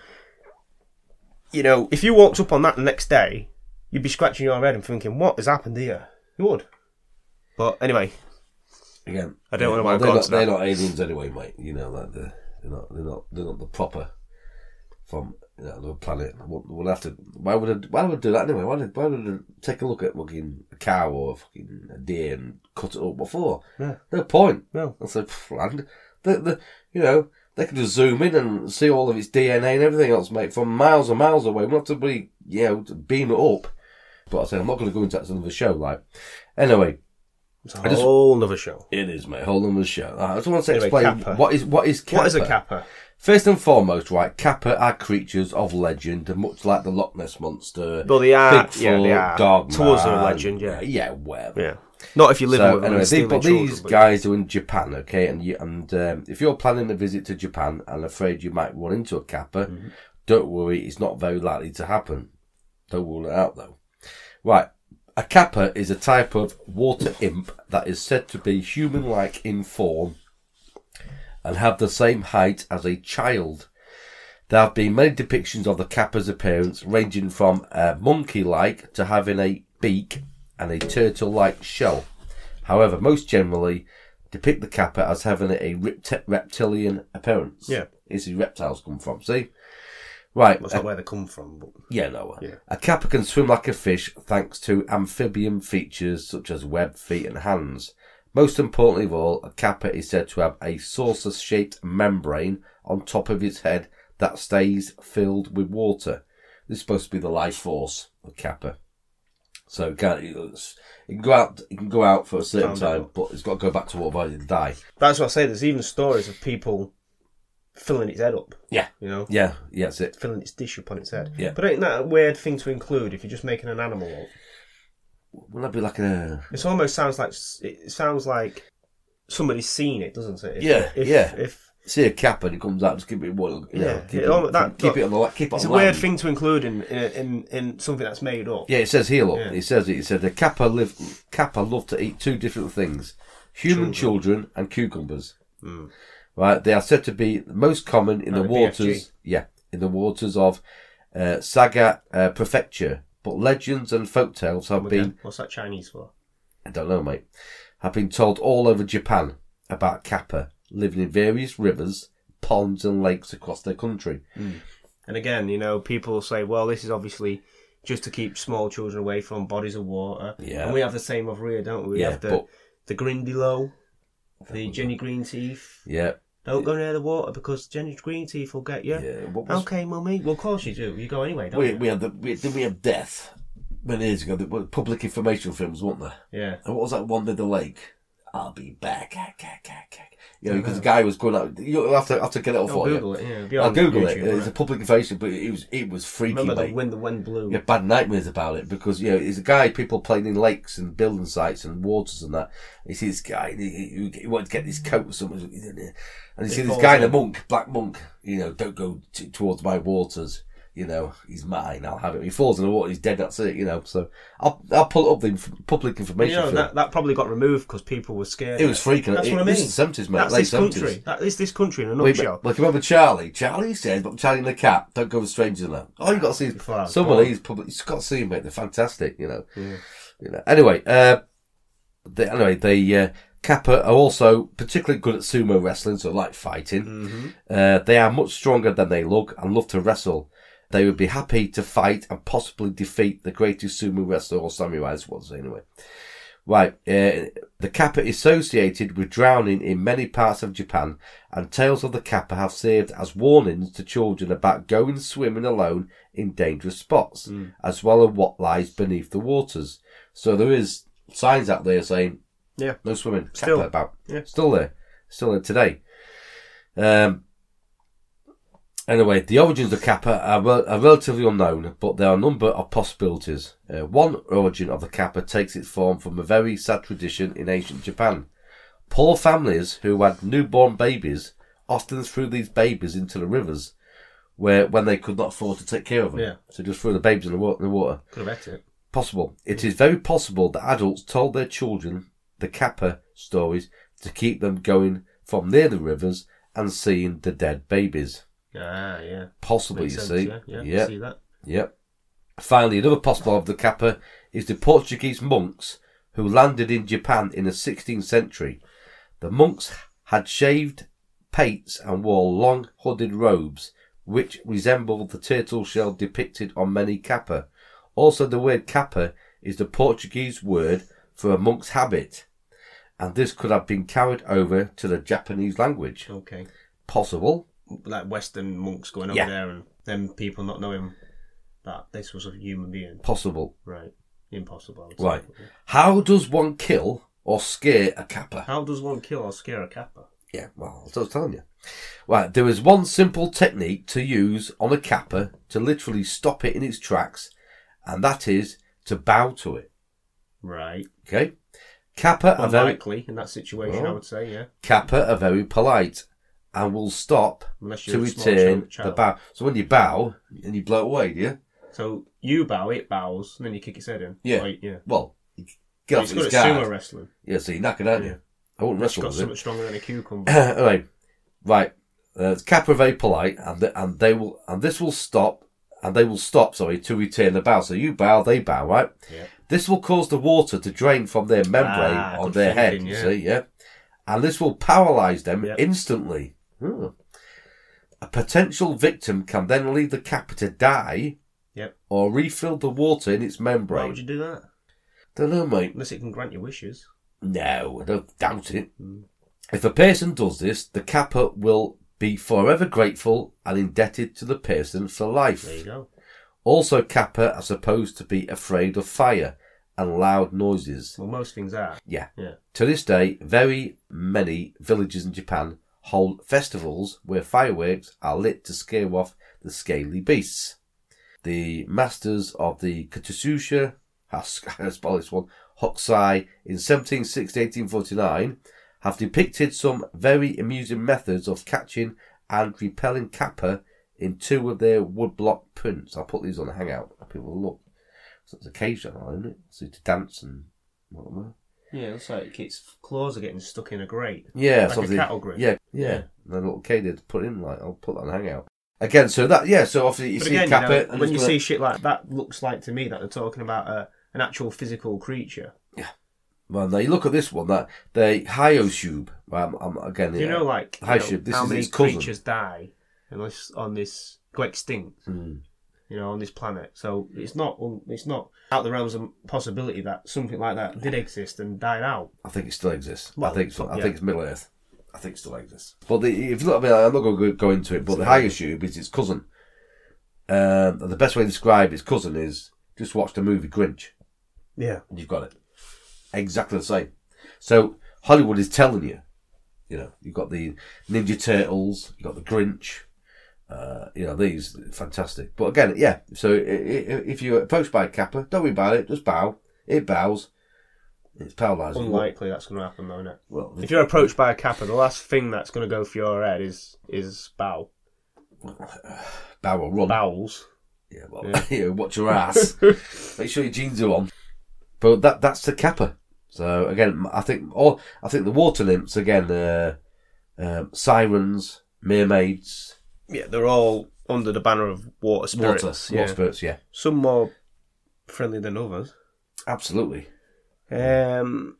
you know, if you walked up on that the next day, you'd be scratching your head and thinking, what has happened here? You would. But anyway, again, I don't yeah, know well, why they're, not, they're that. not aliens anyway, mate. You know that they're, they're not. They're not. They're not the proper from you know, the planet. We'll, we'll have to. Why would I? Why would I do that anyway? Why did? Why would I take a look at fucking a cow or a fucking a deer and cut it up before? Yeah. No point. No. I said, and the the you know. They could just zoom in and see all of its D N A and everything else, mate, from miles and miles away. We don't have to be, you know, beam it up. But I said, I'm not going to go into that another show, like. Anyway. It's a whole other show. It is, mate, a whole other show. I just want to anyway, explain, Kappa. what is what is Kappa? What is a Kappa? First and foremost, right, Kappa are creatures of legend, much like the Loch Ness Monster, well, they are, Bigfoot, yeah, they are. Dogman. Towards a legend, yeah. Yeah, whatever. Yeah. Not if you live so, with them. Anyway, they, but these children, guys are in Japan, okay? And you, and um, if you're planning a visit to Japan and afraid you might run into a Kappa, mm-hmm. don't worry, it's not very likely to happen. Don't rule it out, though. Right, a Kappa is a type of water imp that is said to be human-like in form and have the same height as a child. There have been many depictions of the kappa's appearance, ranging from uh, monkey-like to having a beak and a turtle-like shell. However, most generally depict the kappa as having a rept- reptilian appearance. Yeah. This is reptiles come from, see? Right. That's not where they come from. But... Yeah, no. Yeah. A kappa can swim like a fish thanks to amphibian features such as webbed feet and hands. Most importantly of all, a kappa is said to have a saucer-shaped membrane on top of its head that stays filled with water. This is supposed to be the life force of kappa. So it can, it can go out. It can go out for a certain time, but it's got to go back to water and die. That's what I say. There's even stories of people filling its head up. Yeah, you know. Yeah, yeah, that's it. Filling its dish up on its head. Yeah, but ain't that a weird thing to include if you're just making an animal up? Wouldn't that be like a? It almost sounds like it sounds like somebody's seen it, doesn't it? If, yeah, if, yeah. If see a kappa and it comes out, just keep it one. You know, yeah, keep it, it, almost, that, keep look, it on the keep it It's on a weird land. thing to include in in, in in something that's made up. Yeah, it says here. Look, Yeah. it says it. It said the kappa live kappa love to eat two different things: human children, children and cucumbers. Mm. Right, they are said to be most common in Like the the waters. B F G. Yeah, in the waters of uh, Saga uh, Prefecture. But legends and folktales have Again, been. what's that Chinese for? I don't know, mate. Have been told all over Japan about kappa living in various rivers, ponds, and lakes across their country. Mm. And again, you know, people say, "Well, this is obviously just to keep small children away from bodies of water." Yeah, and we have the same over here, don't we? We yeah, have the but... the Grindylow, the Jenny Greenteeth. Yeah. Don't go near the water because Jenny Greenteeth will get you. Yeah. What was... Okay, mummy. Well, of course you do. You go anyway, don't we, you? we had the we, didn't we have death many years ago? There were public information films, weren't there? Yeah. And what was that one near the lake? I'll be back. You know, because the guy was going out. You'll have to have to get it off I'll for Google you. it. Yeah, it'll be I'll on Google YouTube, it. It's right? a public information, but it was it was freaky. Remember the mate. when the wind blew. You have bad nightmares about it because, you know, it's a guy, people playing in lakes and building sites and waters and that. You see this guy, and he, he, he wanted to get this coat or something, and you see this guy in a monk, black monk, you know, don't go t- towards my waters, you know, he's mine, I'll have it. He falls in the water, he's dead, that's it, you know, so I'll I'll pull up the inf- public information. You know, film. that, that probably got removed because people were scared. It was freaking. That's it, what I mean. This is the seventies, mate, That's late this seventies. country. That is this country in a Wait, nutshell. but, like, remember Charlie? Charlie says, but Charlie and the cat, don't go with strangers and that. Oh, you got to see Before I was some of born. these public. You've got to see them, mate. They're fantastic, you know. Yeah. You know. Anyway, uh, they, anyway, they uh, kappa are also particularly good at sumo wrestling, so like fighting. Mm-hmm. Uh, they are much stronger than they look and love to wrestle. They would be happy to fight and possibly defeat the greatest sumo wrestler or samurai, is what they say anyway. Right, uh, the kappa is associated with drowning in many parts of Japan, and tales of the kappa have served as warnings to children about going swimming alone in dangerous spots, Mm. as well as what lies beneath the waters. So there is signs out there saying, Yeah. no swimming, kappa Still. about. Yeah. Still there. Still there today. Um, Anyway, the origins of kappa are, rel- are relatively unknown, but there are a number of possibilities. Uh, one origin of the kappa takes its form from a very sad tradition in ancient Japan. Poor families who had newborn babies often threw these babies into the rivers, where when they could not afford to take care of them. Yeah. So just threw the babies in the water. In the water. Could have ate it. Possible. It is very possible that adults told their children the kappa stories to keep them going from near the rivers and seeing the dead babies. Ah, yeah. Possibly, Makes you sense, see. Yeah, yeah. Yep. See that. Yep. Finally, another possible of the kappa is the Portuguese monks who landed in Japan in the sixteenth century. The monks had shaved pates and wore long hooded robes, which resembled the turtle shell depicted on many kappa. Also, the word kappa is the Portuguese word for a monk's habit, and this could have been carried over to the Japanese language. Okay. Possible. Like Western monks going over Yeah. there and them people not knowing that this was a human being. Possible. Right. Impossible. I would say. Right. How does one kill or scare a kappa? How does one kill or scare a kappa? Yeah, well, I was telling you. Right, there is one simple technique to use on a kappa to literally stop it in its tracks, and that is to bow to it. Right. Okay? Kappa are very Unlikely in that situation, Oh. I would say, yeah. kappa are very polite and will stop Unless to you're a small return child- child. the bow. So when you bow and you blow away, do you? So you bow, it bows, and then you kick its head in. Yeah. Right, yeah. Well, you get off It's good its at sumo guard. wrestling. Yeah, so you knock it out. Yeah. You. I wouldn't It's wrestle got with something it. stronger than a cucumber. Anyway, Right. Uh, Kappa are very polite, and th- and they will, and this will stop, and they will stop. Sorry, to return the bow. So you bow, they bow, right? Yeah. This will cause the water to drain from their membrane Ah, on good their head. thinking, You yeah. see, yeah, and this will paralyse them Yep. instantly. Hmm. A potential victim can then leave the Kappa to die, Yep. or refill the water in its membrane. Why would you do that? Don't know, mate. Unless it can grant your wishes. No, I don't doubt it. Mm. If a person does this, the Kappa will be forever grateful and indebted to the person for life. There you go. Also, Kappa are supposed to be afraid of fire and loud noises. Well, most things are. Yeah. Yeah. To this day, very many villages in Japan hold festivals where fireworks are lit to scare off the scaly beasts. The masters of the Katsushika, I spell this one, Hokusai, in seventeen sixty to eighteen forty-nine, have depicted some very amusing methods of catching and repelling Kappa in two of their woodblock prints. I'll put these on the Hangout. People will look. So it's a cage channel, isn't it? So to dance and whatever. Yeah, it looks like its claws are getting stuck in a grate. Yeah, Like something. a cattle grip. Yeah, yeah. Yeah. And a little cage to put in, like, I'll put that on the Hangout. Again, so that, yeah, so obviously you But see again, Kappa. you know, and when it's you gonna- see shit like that, looks like to me that they're talking about a, an actual physical creature. Well, now you look at this one, that the Hyosube. Um, um, again, Do you yeah. know, like, you Hyosube, know, this how is many its cousin. creatures die on this, on this, go extinct, Hmm. you know, on this planet? So it's not, it's not out of the realms of possibility that something like that did exist and died out. I think it still exists. Well, I think so. I yeah. think it's Middle Earth. I think it still exists. But the, if you look, I mean, I'm not going to go into it, but the Hyosube is its cousin. Um, and the best way to describe its cousin is just watch the movie Grinch, Yeah. and you've got it. Exactly the same. So Hollywood is telling you, you know, you've got the Ninja Turtles, you've got the Grinch, uh, you know, these, fantastic. But again, yeah, so i- i- if you're approached by a Kappa, don't worry about it, just bow. It bows. It's paralysed. Unlikely that's going to happen, though, isn't it? Well, If you're approached by a Kappa, the last thing that's going to go for your head is is bow. bow or run. Bowels. Yeah, well, Yeah. you know, watch your ass. Make sure your jeans are on. But that that's the Kappa. So again, I think all I think the water nymphs again, uh, um, sirens, mermaids, Yeah, they're all under the banner of water spirits. water, yeah. water spirits. Yeah, Some more friendly than others. absolutely. Um,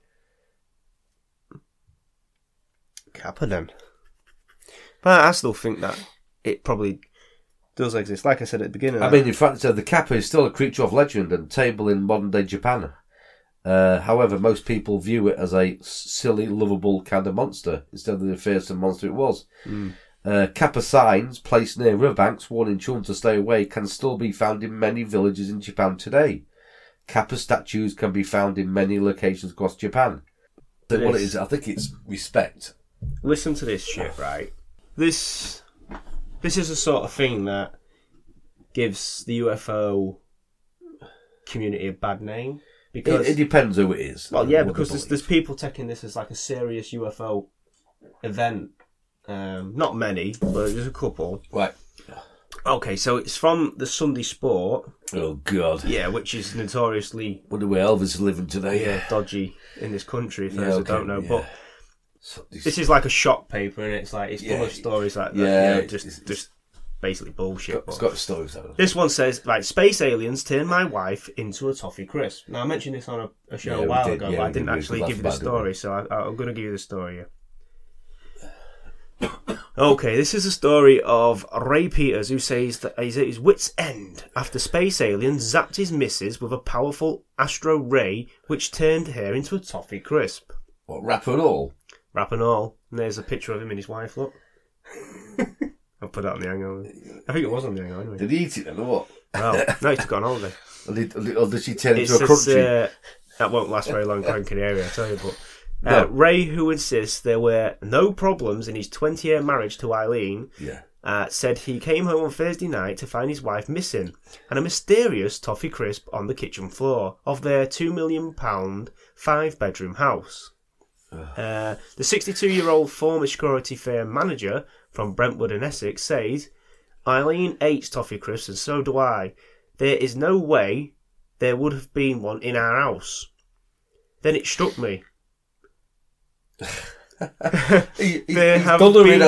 Kappa then. But I still think that it probably does exist. Like I said at the beginning. I mean, in fact, uh, the Kappa is still a creature of legend and table in modern day Japan. Uh, however, most people view it as a silly, lovable kind of monster instead of the fearsome monster it was. Mm. Uh, Kappa signs placed near riverbanks warning children to stay away can still be found in many villages in Japan today. Kappa statues can be found in many locations across Japan. So It what it is. is, I think it's respect. Listen to this shit, right? This this is the sort of thing that gives the U F O community a bad name. Because It, it depends who it is. Well, and yeah, what they because there's, believe. there's people taking this as like a serious U F O event. Um, not many, but there's a couple. Right. Okay, so it's from the Sunday Sport, Oh, God. yeah, which is notoriously Wonder where Elvis is living today. yeah, dodgy in this country, for Yeah, those who okay, don't know. yeah. But So this- this is like a shock paper, and it's like it's full Yeah, of stories like that. yeah, you know, it's- just it's- just basically bullshit. it's but- got stories out of it. This one says, like, space aliens turned my wife into a toffee crisp. Now, I mentioned this on a, a show Yeah, a we while did, ago, yeah, but I we didn't did, we actually laughed give you the about it, didn't story, we? so I, I'm going to give you the story here. Okay, this is a story of Ray Peters, who says that he's at his wit's end after space aliens zapped his missus with a powerful astro ray, which turned her into a toffee crisp. What, rap and all? Wrap and all. And there's a picture of him and his wife, look. I'll put that on the hangover. I think it was on the hangover anyway. Did he eat it then, or what? Well, no, he took on holiday. Or did, or did she turn It into a says, crunchy? uh, that won't last very long, cranking area, I tell you. But No. uh, Ray, who insists there were no problems in his twenty-year marriage to Eileen, Yeah. uh, said he came home on Thursday night to find his wife missing and a mysterious toffee crisp on the kitchen floor of their two million pound five-bedroom house. Uh, the sixty-two-year-old former security firm manager from Brentwood in Essex says, Eileen eats toffee crisps and so do I. There is no way there would have been one in our house. Then it struck me. He, he, There he's have done been- it, hasn't he?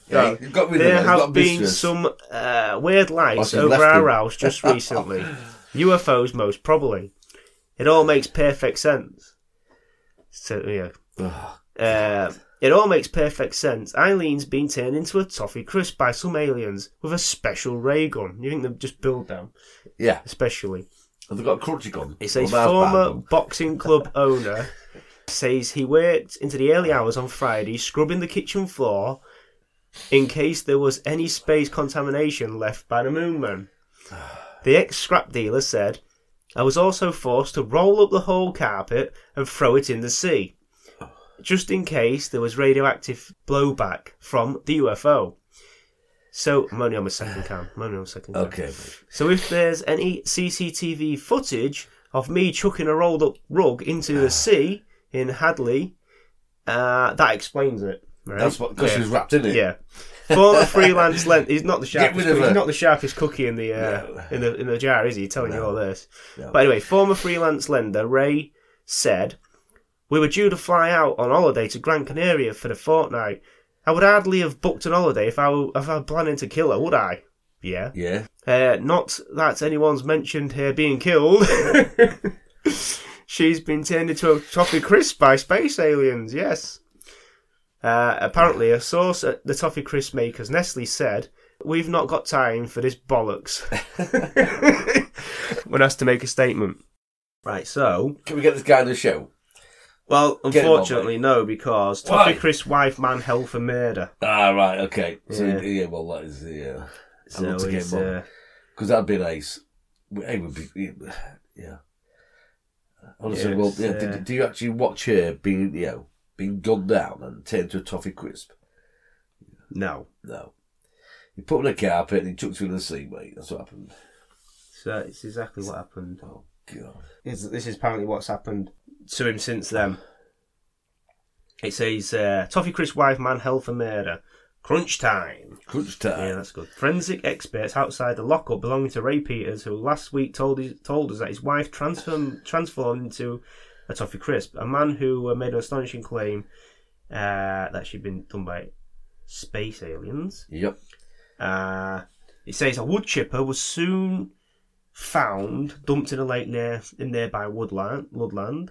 Yeah, No, you've got rid of there her, you've got have been mistress. some uh, weird Oh, lights she's over left our him. house just recently. U F Os, most probably. It all makes perfect sense. So yeah, uh, it all makes perfect sense. Eileen's been turned into a toffee crisp by some aliens with a special ray gun. You think they've just built them, Yeah. especially. Have they got a crunchy gun? It says Or Mars former band boxing club owner says he worked into the early hours on Friday scrubbing the kitchen floor in case there was any space contamination left by the Moonman. The ex-scrap dealer said, I was also forced to roll up the whole carpet and throw it in the sea, just in case there was radioactive blowback from the U F O. So, I'm only on my second cam. I'm only on my second cam. Okay, mate. So if there's any C C T V footage of me chucking a rolled up rug into the sea in Hadley, uh, that explains it. Right? That's what, because yeah. she was wrapped in it. Yeah. Former freelance length. He's not the Get sharpest. rid of He's her. not the sharpest cookie in the uh, No. in the in the jar, is he? Telling you No. all this. No. But anyway, former freelance lender Ray said, "We were due to fly out on holiday to Gran Canaria for the fortnight. I would hardly have booked an holiday if I were, if I were planning to kill her, would I? Yeah. Yeah. Uh, not that anyone's mentioned her being killed." She's been turned into a toffee crisp by space aliens, yes. Uh, apparently, a source at the toffee crisp makers, Nestle, said, "We've not got time for this bollocks." When asked to make a statement. Right, so... Can we get this guy on the show? Well, Get him on, unfortunately, no, because Why? toffee crisp wife man held for murder. Ah, right, okay. So, Yeah. yeah, well, that is, yeah. I'd So love to get it's, him on. uh, Because that'd be nice. It would be, yeah. Honestly, Yeah, well, it's, yeah, uh, do, do you actually watch her being, you know, being gunned down and turned to a toffee crisp? no. No. He put her on a carpet and he chucked her in the sea, mate. That's what happened. So it's exactly what happened. Oh, God. This, this is apparently what's happened to him since then. It says, uh, Toffee Crisp wife man held for murder. Crunch time. Crunch time. Yeah, that's good. Forensic experts outside the lockup belonging to Ray Peters, who last week told his, told us that his wife transformed, transformed into a Toffee Crisp, a man who uh, made an astonishing claim uh, that she'd been done by space aliens. Yep. Uh, it says a wood chipper was soon found dumped in a lake near in nearby woodland. woodland.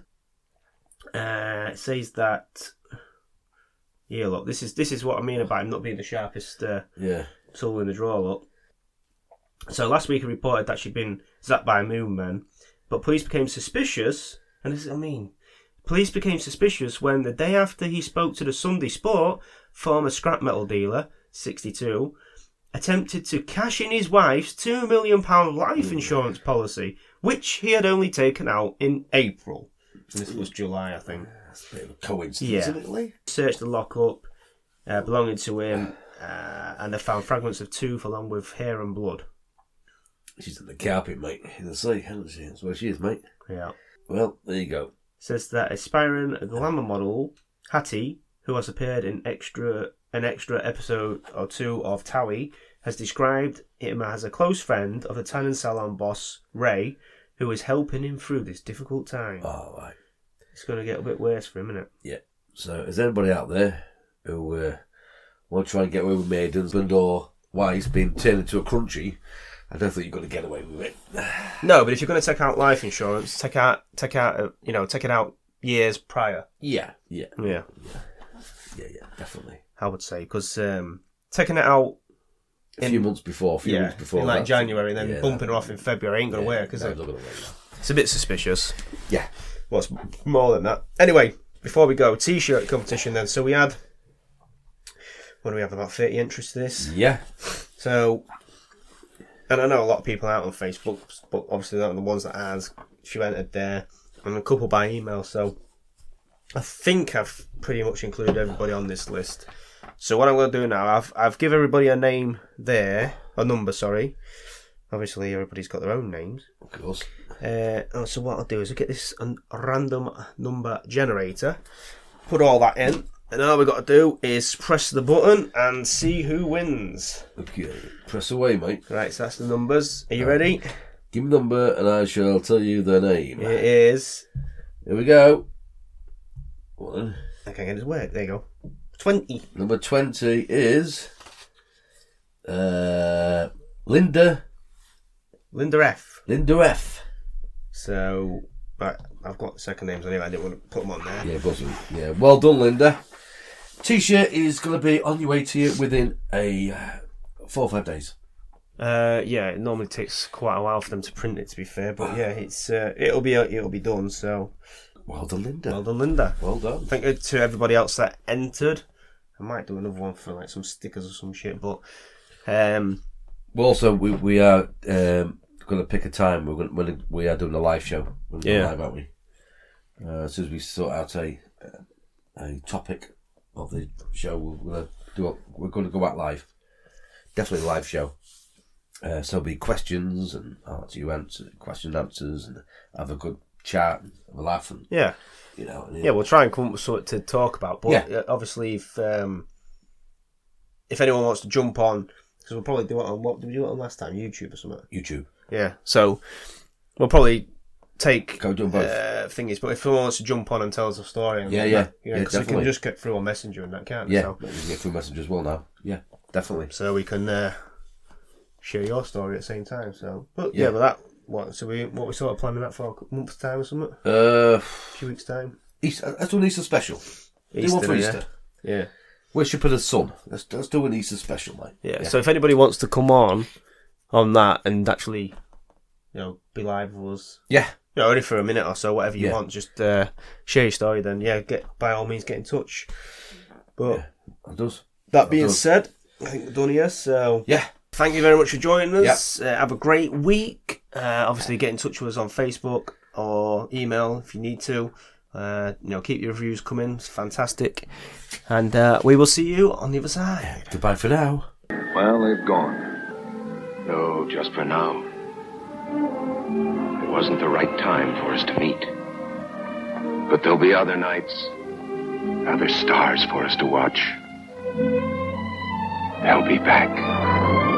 Uh, it says that. Yeah, look, this is this is what I mean about him not being the sharpest uh, Yeah. tool in the drawer. Look. So last week he reported that she'd been zapped by a moonman, but police became suspicious. And this is what I mean. Police became suspicious when the day after he spoke to the Sunday Sport, former scrap metal dealer, sixty-two, attempted to cash in his wife's two million pounds life insurance policy, which he had only taken out in April. This was July, I think. That's a bit of a coincidence, Yeah. isn't it, Lee? Searched the lockup uh, belonging to him, uh, and they found fragments of tooth along with hair and blood. She's in the carpet, mate, in the sea, hasn't she? That's where she is, mate. Yeah. Well, there you go. Says that aspiring glamour model, Hattie, who has appeared in extra an extra episode or two of Towie, has described him as a close friend of the Tannen Salon boss, Ray, who is helping him through this difficult time. All right. It's going to get a bit worse for him, isn't it? Yeah. So, is anybody out there who uh, want to try and get away with maidens and or wives being turned into a crunchy? I don't think you're going to get away with it. No, but if you're going to take out life insurance, take out, take out, uh, you know, take it out years prior. Yeah. Yeah. Yeah, Yeah. Yeah. Definitely. I would say, because um, taking it out A in few months before. A few yeah, months before. in like that. January, and then Yeah, bumping that- her off in February ain't going to yeah, work, is no, it? it's not going to work. No. It's a bit suspicious. Yeah. What's more than that? Anyway, before we go, t-shirt competition then. So we had, what do we have, about thirty entries to this? Yeah. So, and I know a lot of people out on Facebook, but obviously not the ones that has. She entered there, and a couple by email. So I think I've pretty much included everybody on this list. So what I'm going to do now, I've I've given everybody a name there, a number, sorry. Obviously, everybody's got their own names. Of course. Uh, oh, so what I'll do is I'll get this a random number generator, put all that in, and all we've got to do is press the button and see who wins. Okay. Press away, mate. Right, so that's the numbers. Are you ready? Give me the number and I shall tell you the name. It is. Here we go. One. I can't get it to work. There you go. twenty. Number twenty is Uh, Linda. Linda F. Linda F. So, but I've got the second names anyway. I didn't want to put them on there. Yeah, it wasn't. Yeah, well done, Linda. T-shirt is going to be on your way to you within a uh, four or five days. Uh, yeah, it normally takes quite a while for them to print it. To be fair, but yeah, it's uh, it'll be it'll be done. So, well done, Linda. Well done, Linda. Well done. Thank you to everybody else that entered. I might do another one for like some stickers or some shit, but um, well, also we we are um, going to pick a time. We're going to, we are doing a live show. We're going yeah, live, aren't we? Uh, as soon as we sort out a a topic of the show, we're going to do. A, we're going to go out live. Definitely a live show. Uh, so there'll be questions and I'll answer you answer question and answers and have a good chat and have a laugh and yeah. You know, yeah, we'll try and come up with something to talk about. But yeah. obviously, if um, if anyone wants to jump on, because we'll probably do it on what did we do it on last time? YouTube or something. YouTube. Yeah. So we'll probably take Go do both. Uh, thingies. But if someone wants to jump on and tell us a story, and yeah, that, yeah, you know, yeah, because definitely. we can just get through on Messenger and that, can't we? Yeah, so, you can get through Messenger as well now. Yeah, definitely. So we can uh, share your story at the same time. So, but yeah, yeah but that what? So we what we sort of planning that for a month's time or something? Uh, a few weeks time. Easter, let's do an Easter special. Easter, do one for yeah. Easter. Yeah. Worship of the Sun. Let's let's do an Easter special, mate. Yeah. yeah. So if anybody wants to come on on that and actually, you know, be live with us. Yeah. You know, only for a minute or so, whatever you yeah. want, just uh, share your story. Then yeah, get by all means get in touch. But yeah, that does. That being that does. said, I think we're done here. So yeah. Thank you very much for joining us. Yep. Uh, have a great week. Uh, obviously, get in touch with us on Facebook or email if you need to. Uh, you know, keep your reviews coming. It's fantastic. And uh, we will see you on the other side. Goodbye for now. Well, they've gone. No, just for now. It wasn't the right time for us to meet. But there'll be other nights, other stars for us to watch. They'll be back.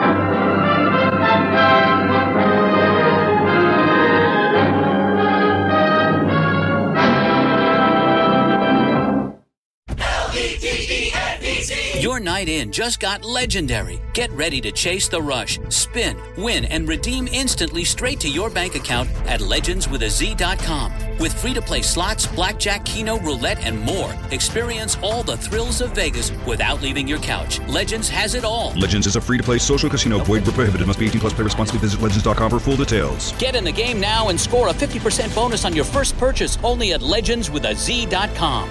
Your night in just got legendary. Get ready to chase the rush, spin, win, and redeem instantly straight to your bank account at legends with a z dot com. With free-to-play slots, blackjack, keno, roulette, and more, experience all the thrills of Vegas without leaving your couch. Legends has it all. Legends is a free-to-play social casino. Void where prohibited. Must be eighteen plus. Play responsibly. Visit legends dot com for full details. Get in the game now and score a fifty percent bonus on your first purchase only at legends with a z dot com.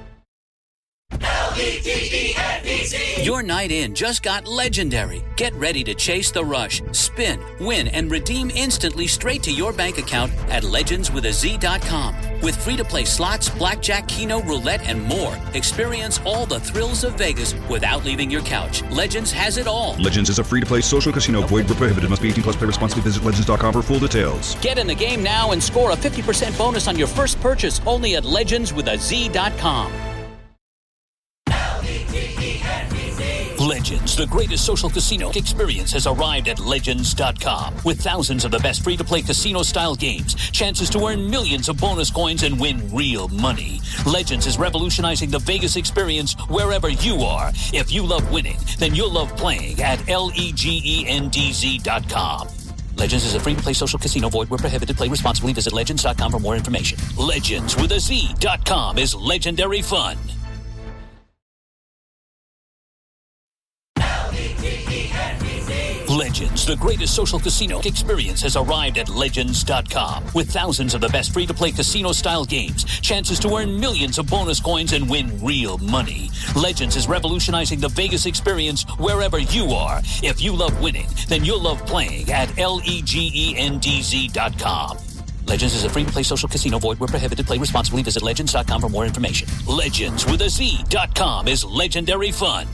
Your night in just got legendary. Get ready to chase the rush, spin, win, and redeem instantly straight to your bank account at legends with a z dot com. With free-to-play slots, blackjack, keno, roulette, and more, experience all the thrills of Vegas without leaving your couch. Legends has it all. Legends is a free-to-play social casino. Void where prohibited. Must be eighteen plus. Play responsibly. Visit legends dot com for full details. Get in the game now and score a fifty percent bonus on your first purchase only at legends with a z dot com. Legends, the greatest social casino experience, has arrived at legends dot com. With thousands of the best free-to-play casino-style games, chances to earn millions of bonus coins and win real money. Legends is revolutionizing the Vegas experience wherever you are. If you love winning, then you'll love playing at legends dot com. Legends is a free-to-play social casino. Void where prohibited. Play responsibly. Visit legends dot com for more information. Legends with a Z dot com is legendary fun. Legends, the greatest social casino experience, has arrived at legends dot com. With thousands of the best free-to-play casino-style games, chances to earn millions of bonus coins and win real money. Legends is revolutionizing the Vegas experience wherever you are. If you love winning, then you'll love playing at legends dot com. Legends is a free-to-play social casino. Void where prohibited. Play responsibly. Visit legends dot com for more information. Legends with a Z dot com is legendary fun.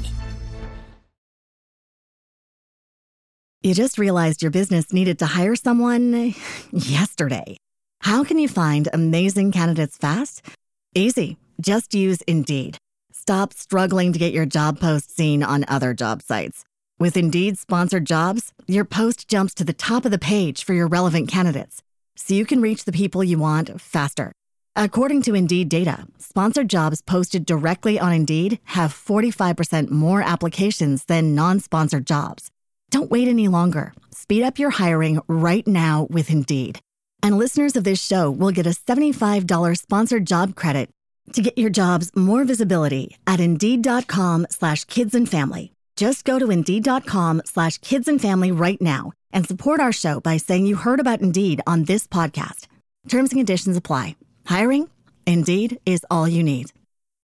You just realized your business needed to hire someone yesterday. How can you find amazing candidates fast? Easy. Just use Indeed. Stop struggling to get your job post seen on other job sites. With Indeed sponsored jobs, your post jumps to the top of the page for your relevant candidates, so you can reach the people you want faster. According to Indeed data, sponsored jobs posted directly on Indeed have forty-five percent more applications than non-sponsored jobs. Don't wait any longer. Speed up your hiring right now with Indeed. And listeners of this show will get a seventy-five dollars sponsored job credit to get your jobs more visibility at Indeed.com slash kids and family. Just go to Indeed.com slash kids and family right now and support our show by saying you heard about Indeed on this podcast. Terms and conditions apply. Hiring? Indeed is all you need.